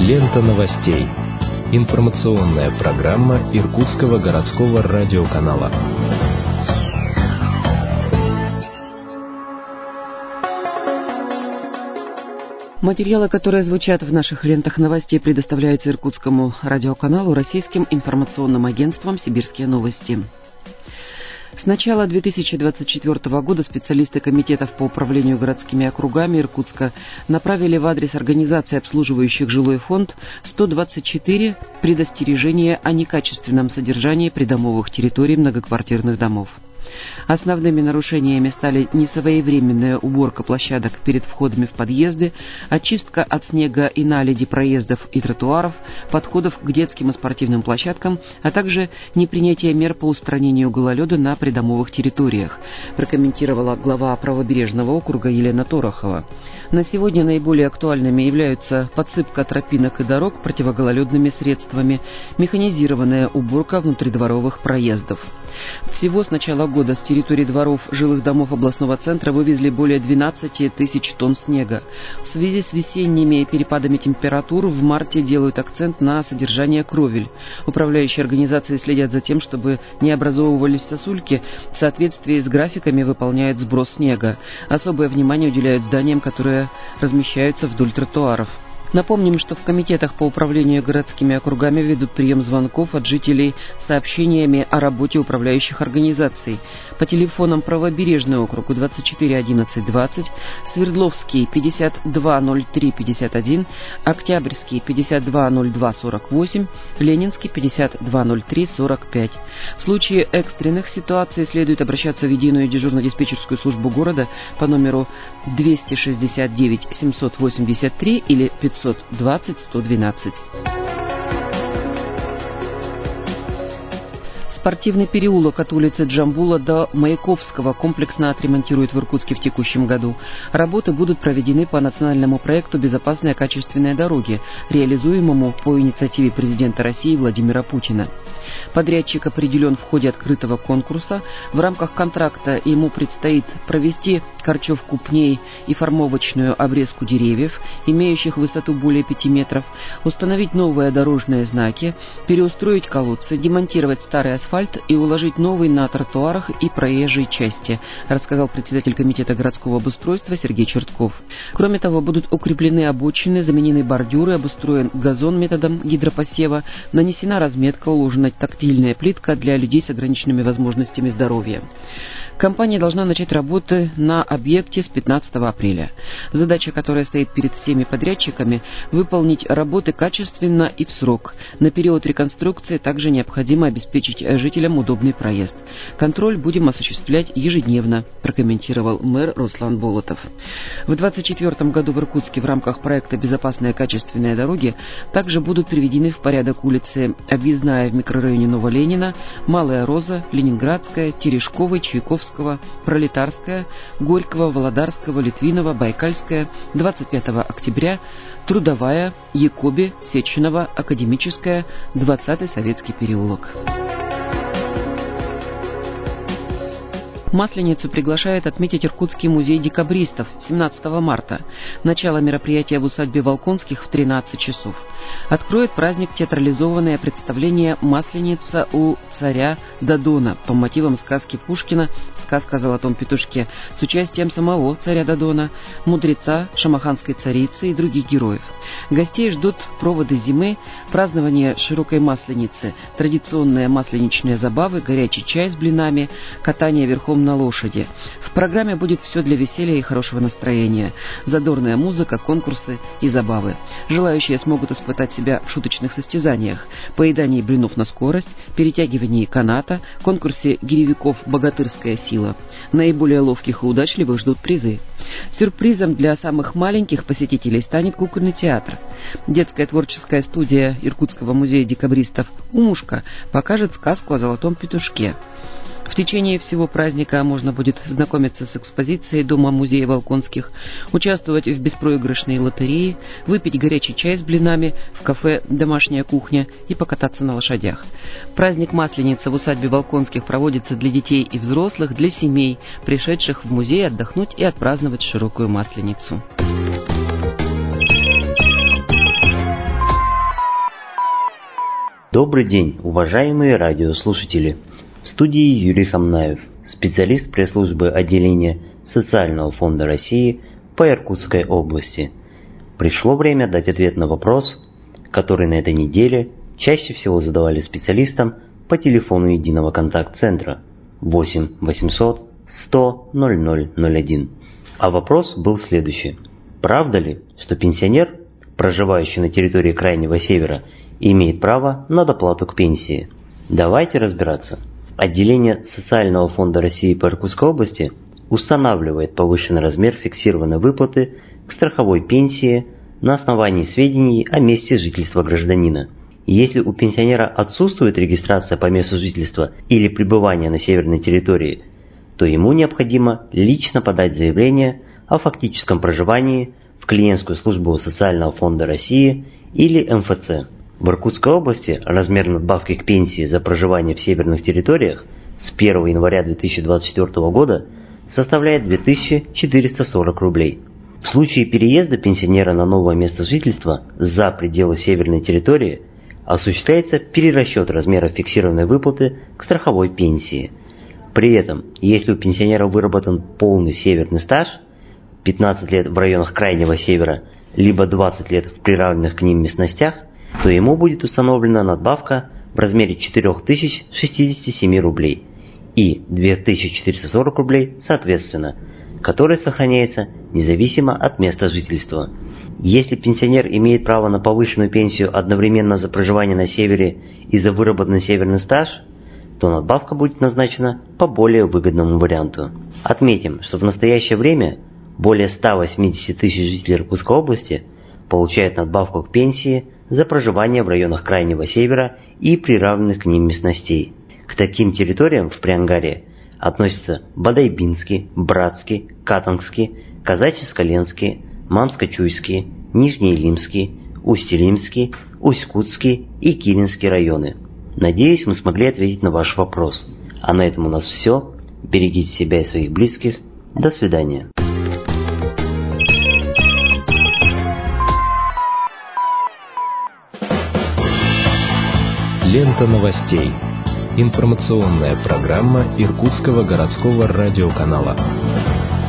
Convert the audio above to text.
Лента новостей. Информационная программа Иркутского городского радиоканала. Материалы, которые звучат в наших лентах новостей, предоставляются Иркутскому радиоканалу российским информационным агентством «Сибирские новости». С начала 2024 года специалисты комитетов по управлению городскими округами Иркутска направили в адрес организаций, обслуживающих жилой фонд, 124 предостережения о некачественном содержании придомовых территорий многоквартирных домов. Основными нарушениями стали несвоевременная уборка площадок перед входами в подъезды, очистка от снега и наледи проездов и тротуаров, подходов к детским и спортивным площадкам, а также непринятие мер по устранению гололеда на придомовых территориях, прокомментировала глава правобережного округа Елена Торохова. На сегодня наиболее актуальными являются подсыпка тропинок и дорог противогололедными средствами, механизированная уборка внутридворовых проездов. Всего с начала года с территории дворов жилых домов областного центра вывезли более 12 тысяч тонн снега. В связи с весенними перепадами температур в марте делают акцент на содержание кровель. Управляющие организации следят за тем, чтобы не образовывались сосульки, в соответствии с графиками выполняют сброс снега. Особое внимание уделяют зданиям, которые размещаются вдоль тротуаров. Напомним, что в комитетах по управлению городскими округами ведут прием звонков от жителей с сообщениями о работе управляющих организаций. По телефонам Правобережный округ 24 11 20, Свердловский 52 03 51, Октябрьский 52 02 48, Ленинский 52 03 45. В случае экстренных ситуаций следует обращаться в единую дежурно-диспетчерскую службу города по номеру 269 783 или 520 112. Спортивный переулок от улицы Джамбула до Маяковского комплексно отремонтируют в Иркутске в текущем году. Работы будут проведены по национальному проекту «Безопасные качественные дороги», реализуемому по инициативе президента России Владимира Путина. Подрядчик определен в ходе открытого конкурса. В рамках контракта ему предстоит провести корчевку пней и формовочную обрезку деревьев, имеющих высоту более 5 метров, установить новые дорожные знаки, переустроить колодцы, демонтировать старый асфальт и уложить новый на тротуарах и проезжей части, рассказал председатель комитета городского обустройства Сергей Чертков. Кроме того, будут укреплены обочины, заменены бордюры, обустроен газон методом гидропосева, нанесена разметка, уложена тактильная плитка для людей с ограниченными возможностями здоровья. Компания должна начать работы на объекте с 15 апреля. Задача, которая стоит перед всеми подрядчиками, выполнить работы качественно и в срок. На период реконструкции также необходимо обеспечить жителям удобный проезд. Контроль будем осуществлять ежедневно, прокомментировал мэр Руслан Болотов. В 2024 году в Иркутске в рамках проекта «Безопасные качественные дороги» также будут приведены в порядок улицы Объездная в микрорайоне Новоленина, Малая Роза, Ленинградская, Терешковой, Чайковского, Пролетарская, Горького, Володарского, Литвинова, Байкальская, 25 октября, Трудовая, Якоби, Сеченова, Академическая, 20-й Советский переулок. Масленицу приглашает отметить Иркутский музей декабристов 17 марта. Начало мероприятия в усадьбе Волконских в 13 часов. Откроет праздник театрализованное представление «Масленица у царя Додона» по мотивам сказки Пушкина «Сказка о золотом петушке» с участием самого царя Додона, мудреца, шамаханской царицы и других героев. Гостей ждут проводы зимы, празднование широкой масленицы, традиционные масленичные забавы, горячий чай с блинами, катание верхом на лошади. В программе будет все для веселья и хорошего настроения. Задорная музыка, конкурсы и забавы. Желающие смогут испытать себя в шуточных состязаниях, поедании блинов на скорость, перетягивании каната, конкурсе гиревиков «Богатырская сила». Наиболее ловких и удачливых ждут призы. Сюрпризом для самых маленьких посетителей станет кукольный театр. Детская творческая студия Иркутского музея декабристов «Умушка» покажет сказку о золотом петушке. В течение всего праздника можно будет знакомиться с экспозицией Дома-музея Волконских, участвовать в беспроигрышной лотерее, выпить горячий чай с блинами в кафе «Домашняя кухня» и покататься на лошадях. Праздник Масленицы в усадьбе Волконских проводится для детей и взрослых, для семей, пришедших в музей отдохнуть и отпраздновать широкую Масленицу. Добрый день, уважаемые радиослушатели! В студии Юрий Хамнаев, специалист пресс-службы отделения Социального фонда России по Иркутской области. Пришло время дать ответ на вопрос, который на этой неделе чаще всего задавали специалистам по телефону единого контакт-центра 8 800 100 0001. А вопрос был следующий. Правда ли, что пенсионер, проживающий на территории Крайнего Севера, имеет право на доплату к пенсии? Давайте разбираться. Отделение Социального фонда России по Иркутской области устанавливает повышенный размер фиксированной выплаты к страховой пенсии на основании сведений о месте жительства гражданина. Если у пенсионера отсутствует регистрация по месту жительства или пребывания на северной территории, то ему необходимо лично подать заявление о фактическом проживании в клиентскую службу Социального фонда России или МФЦ. В Иркутской области размер надбавки к пенсии за проживание в северных территориях с 1 января 2024 года составляет 2440 рублей. В случае переезда пенсионера на новое место жительства за пределы северной территории осуществляется перерасчет размера фиксированной выплаты к страховой пенсии. При этом, если у пенсионера выработан полный северный стаж, 15 лет в районах Крайнего Севера, либо 20 лет в приравненных к ним местностях, то ему будет установлена надбавка в размере 4067 рублей и 2440 рублей соответственно, которая сохраняется независимо от места жительства. Если пенсионер имеет право на повышенную пенсию одновременно за проживание на севере и за выработанный северный стаж, то надбавка будет назначена по более выгодному варианту. Отметим, что в настоящее время более 180 тысяч жителей Иркутской области получают надбавку к пенсии за проживание в районах Крайнего Севера и приравненных к ним местностей. К таким территориям в Приангаре относятся Бадайбинский, Братский, Катангский, Казачье-Скаленский, Мамско-Чуйский, Нижнеилимский, Усть-Илимский, Усть-Кутский и Килинский районы. Надеюсь, мы смогли ответить на ваш вопрос. А на этом у нас все. Берегите себя и своих близких. До свидания. Лента новостей. Информационная программа Иркутского городского радиоканала.